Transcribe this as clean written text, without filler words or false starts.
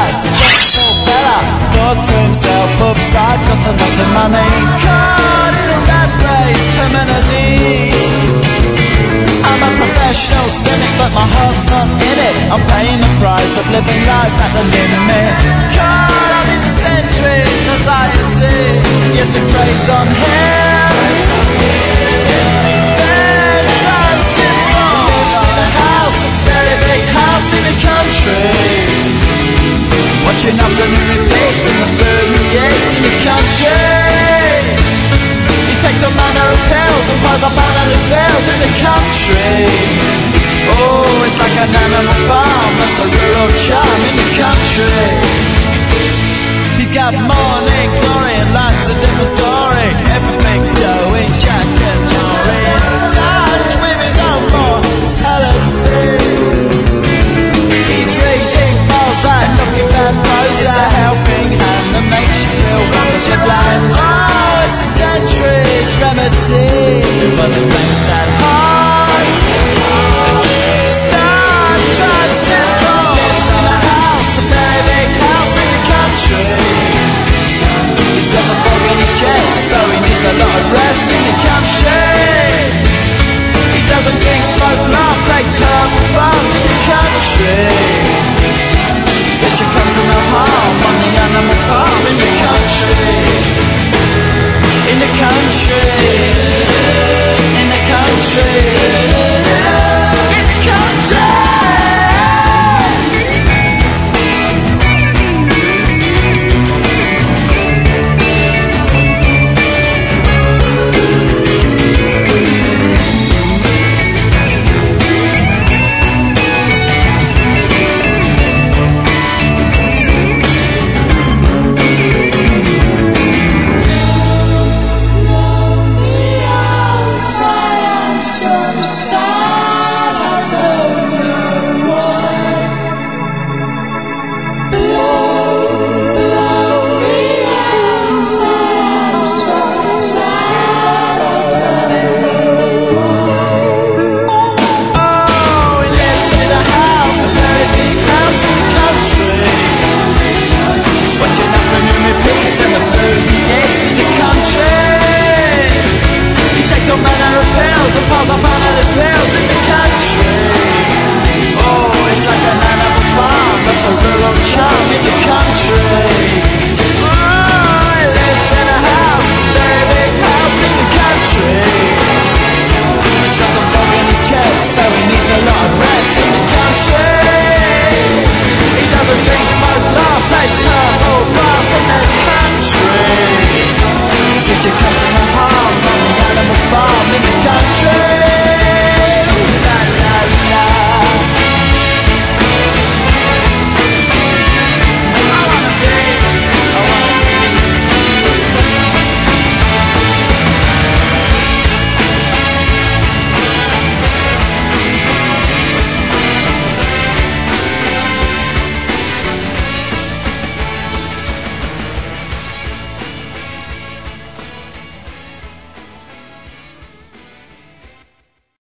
successful fella thought to himself, oops, I've got a lot of money. Caught in a rat race, terminally. I'm a professional cynic, but my heart's not in it. I'm paying the price of living life at the limit. Caught up in eccentric anxiety. Yes, it preys on him. Empty bed, dancing wrong. Lives in a house, a very big house in the country. Watching afternoon repeats and the food he eats in the country. He takes a manner of pills and piles up analyst bills in the country. Oh, it's like an animal farm, that's a rural charm in the country. He's got morning glory and life's a different story. Everything's going Jack and Jory in touch with his own mortality. He's reading Mozart, looking bad prose. It's a helping hand that makes you feel wonderfully blind. Oh, it's a century's remedy for the things that heart. Star tricycle lives in a house, a very big house in the country. He's got a fog in his chest, so he needs a lot of rest in the country. He doesn't drink, smoke, laugh, takes herbal baths in the country. There should come to no harm on the animal farm in the country. In the country. In the country.